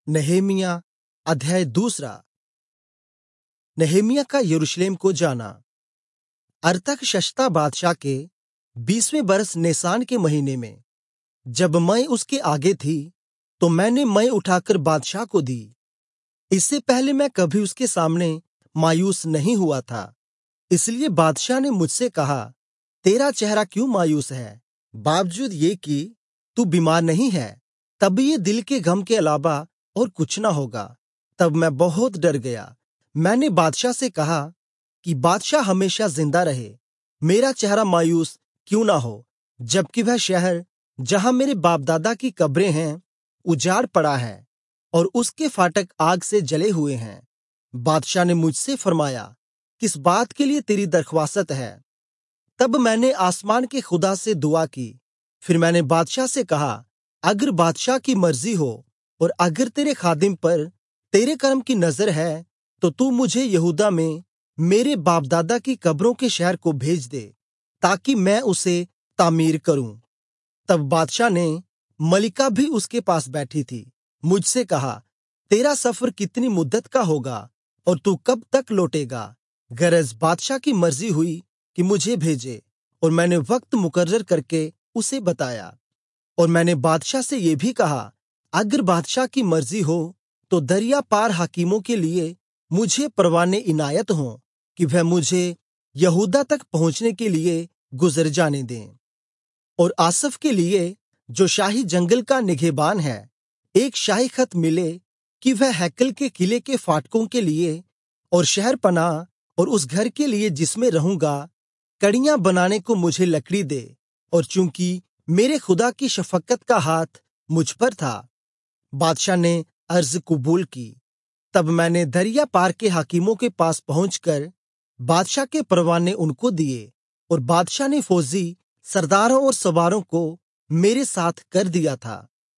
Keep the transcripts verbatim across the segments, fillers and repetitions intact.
नहमीया अध्याय दूसरा। नहमीया का यरूशलेम को जाना। अरतहशस्ता बादशाह के बीसवें बरस निसान के महीने में, जब मैं उसके आगे थी, तो मैंने मैं उठाकर बादशाह को दी। इससे पहले मैं कभी उसके सामने मायूस नहीं हुआ था। इसलिए बादशाह ने मुझसे कहा, तेरा चेहरा क्यों मायूस है? बावजूद ये कि तू बीमार नहीं है, तब ये दिल के गम के अलावा और कुछ न होगा। तब मैं बहुत डर गया। मैंने बादशाह से कहा कि बादशाह हमेशा जिंदा रहे, मेरा चेहरा मायूस क्यों न हो, जबकि वह शहर जहां मेरे बाप दादा की कब्रें हैं उजाड़ पड़ा है और उसके फाटक आग से जले हुए हैं। बादशाह ने मुझसे फरमाया, किस बात के लिए तेरी दरख्वास्त है? तब मैंने आसमान के खुदा से दुआ की। फिर मैंने बादशाह से कहा, अगर बादशाह की मर्जी हो और अगर तेरे खादिम पर तेरे कर्म की नजर है, तो तू मुझे यहूदा में मेरे बाप दादा की कब्रों के शहर को भेज दे, ताकि मैं उसे तामीर करूं। तब बादशाह ने, मलिका भी उसके पास बैठी थी, मुझसे कहा, तेरा सफर कितनी मुद्दत का होगा और तू कब तक लौटेगा? गरज बादशाह की मर्जी हुई कि मुझे भेजे, और मैंने वक्त मुकर्रर करके उसे बताया। और मैंने बादशाह से ये भी कहा, अगर बादशाह की मर्जी हो तो दरिया पार हाकिमों के लिए मुझे परवाने इनायत हों कि वह मुझे यहूदा तक पहुंचने के लिए गुजर जाने दें। और आसफ के लिए, जो शाही जंगल का निगहबान है, एक शाही खत मिले कि वह हैकल के किले के फाटकों के लिए और शहर पनाह और उस घर के लिए जिसमें रहूंगा कड़ियां बनाने को मुझे लकड़ी दे। और चूंकि मेरे खुदा की शफकत का हाथ मुझ पर था, बादशाह ने अर्ज कबूल की। तब मैंने दरिया पार के हाकिमों के पास पहुंचकर बादशाह के परवाने उनको दिए, और बादशाह ने फौजी सरदारों और सवारों को मेरे साथ कर दिया था।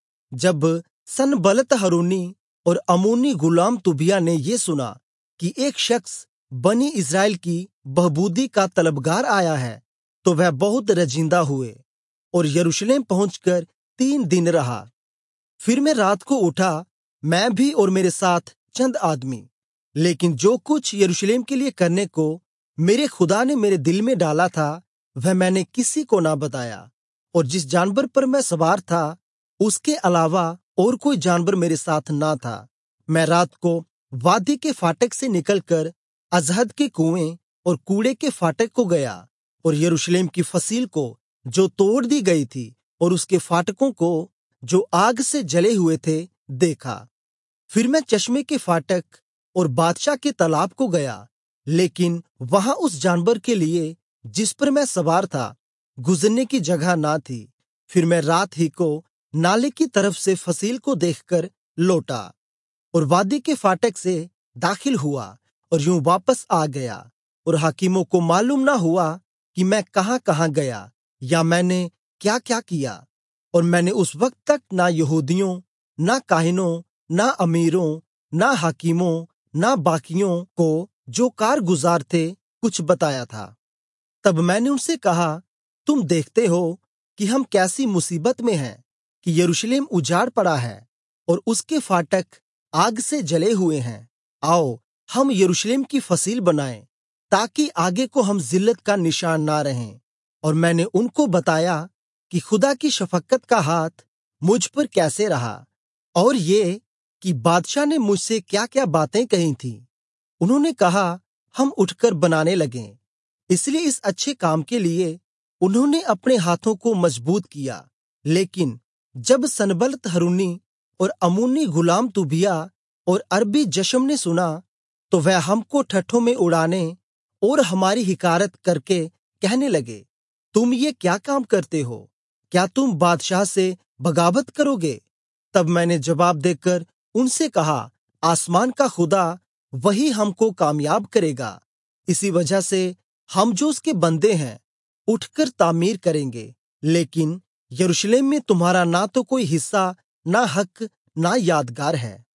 जब सनबलत हरूनी और अम्मोनी गुलाम तुबिया ने ये सुना कि एक शख्स बनी इस्राएल की बहबूदी का तलबगार आया है, तो वह बहुत रजिंदा हुए और यरूशलेम पहुंचकर तीन दिन रहा। फिर मैं रात को उठा, मैं भी और मेरे साथ चंद आदमी। लेकिन जो कुछ यरूशलेम के लिए करने को मेरे खुदा ने मेरे दिल में डाला था, वह मैंने किसी को ना बताया। और जिस जानवर पर मैं सवार था, उसके अलावा और कोई जानवर मेरे साथ ना था। मैं रात को वादी के फाटक से निकलकर अजहद के कुएं और कूड़े के फाटक को गया, और यरूशलेम की फसील को जो तोड़ दी गई थी और उसके फाटकों को जो आग से जले हुए थे देखा। फिर मैं चश्मे के फाटक और बादशाह के तालाब को गया, लेकिन वहां उस जानवर के लिए जिस पर मैं सवार था गुजरने की जगह ना थी। फिर मैं रात ही को नाले की तरफ से फसील को देखकर लौटा और वादी के फाटक से दाखिल हुआ और यूं वापस आ गया। और हाकिमों को मालूम ना हुआ कि मैं कहां-कहां गया या मैंने क्या-क्या किया। और मैंने उस वक्त तक ना यहूदियों, ना काहिनों, ना अमीरों, ना हाकिमों, ना बाकियों को जो कारगुजार थे कुछ बताया था। तब मैंने उनसे कहा, तुम देखते हो कि हम कैसी मुसीबत में हैं कि यरूशलेम उजाड़ पड़ा है और उसके फाटक आग से जले हुए हैं। आओ हम यरूशलेम की फसील बनाएं, ताकि आगे को हम जिल्लत का निशान ना रहें। और मैंने उनको बताया कि खुदा की शफकत का हाथ मुझ पर कैसे रहा, और ये कि बादशाह ने मुझसे क्या-क्या बातें कही थी। उन्होंने कहा, हम उठकर बनाने लगें। इसलिए इस अच्छे काम के लिए उन्होंने अपने हाथों को मजबूत किया। लेकिन जब सनबलत हरूनी और अम्मोनी गुलाम तुबिया और अरबी जशम ने सुना, तो वह हमको ठट्ठों में उड़ाने और हमारी हिकारत करके कहने लगे, तुम ये क्या काम करते हो? क्या तुम बादशाह से बगावत करोगे? तब मैंने जवाब देकर उनसे कहा, आसमान का खुदा वही हमको कामयाब करेगा। इसी वजह से हम जो उसके बंदे हैं उठकर तामीर करेंगे। लेकिन यरूशलेम में तुम्हारा ना तो कोई हिस्सा, ना हक, ना यादगार है।